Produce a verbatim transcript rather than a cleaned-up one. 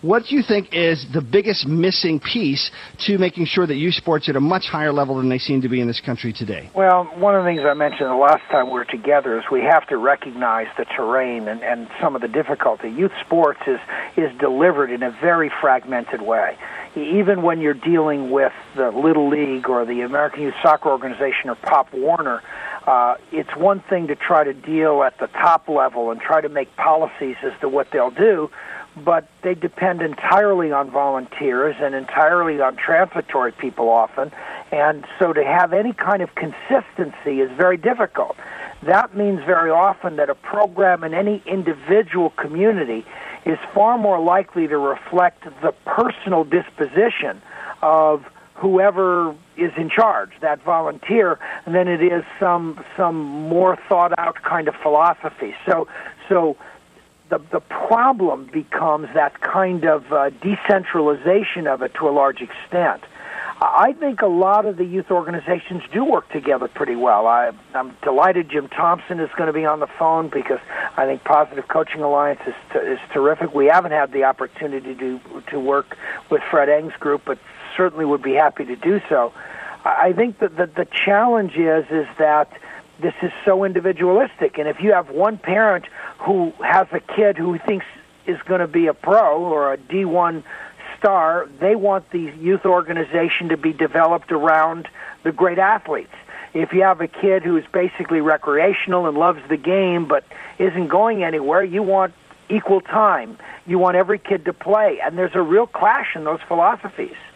What do you think is the biggest missing piece to making sure that youth sports are at a much higher level than they seem to be in this country today? Well, one of the things I mentioned the last time we were together is we have to recognize the terrain and, and some of the difficulty. Youth sports is, is delivered in a very fragmented way. Even when you're dealing with the Little League or the American Youth Soccer Organization or Pop Warner, uh, it's one thing to try to deal at the top level and try to make policies as to what they'll do, but they depend entirely on volunteers and entirely on transitory people often, and so to have any kind of consistency is very difficult. That means very often that a program in any individual community is far more likely to reflect the personal disposition of whoever is in charge, that volunteer, than it is some some more thought out kind of philosophy. So so the the problem becomes that kind of uh, decentralization of it to a large extent. I think a lot of the youth organizations do work together pretty well. I, I'm delighted Jim Thompson is going to be on the phone because I think Positive Coaching Alliance is, t- is terrific. We haven't had the opportunity to to work with Fred Eng's group, but certainly would be happy to do so. I think that the, the challenge is is that this is so individualistic, and if you have one parent who has a kid who thinks is going to be a pro or a D one star, they want the youth organization to be developed around the great athletes. If you have a kid who is basically recreational and loves the game but isn't going anywhere, you want equal time. You want every kid to play, and there's a real clash in those philosophies.